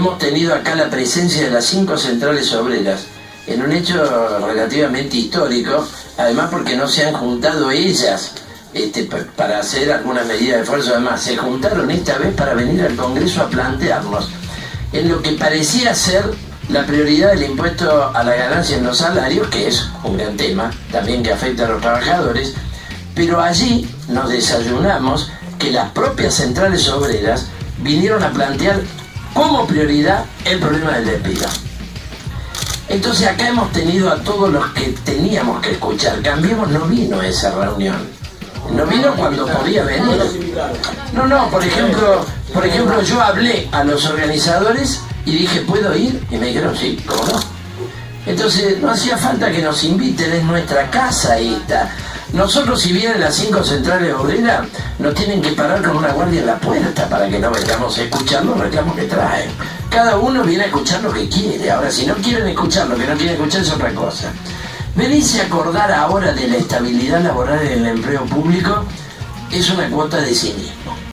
hemos tenido acá la presencia de las 5 centrales obreras, en un hecho relativamente histórico, además porque no se han juntado ellas para hacer alguna medida de esfuerzo. Además, se juntaron esta vez para venir al Congreso a plantearnos en lo que parecía ser la prioridad del impuesto a la ganancia en los salarios, que es un gran tema, también que afecta a los trabajadores, pero allí nos desayunamos que las propias centrales obreras vinieron a plantear como prioridad el problema del despido. Entonces acá hemos tenido a todos los que teníamos que escuchar. Cambiemos no vino a esa reunión. No vino cuando podía venir. No, por ejemplo, yo hablé a los organizadores y dije, ¿puedo ir? Y me dijeron, sí, ¿cómo no? Entonces no hacía falta que nos inviten, es nuestra casa esta. Nosotros, si vienen las 5 centrales obreras, nos tienen que parar con una guardia en la puerta para que no vengamos a escuchar los reclamos que traen. Cada uno viene a escuchar lo que quiere. Ahora, si no quieren escuchar lo que no quieren escuchar, es otra cosa. Venirse a acordar ahora de la estabilidad laboral en el empleo público es una cuota de cinismo.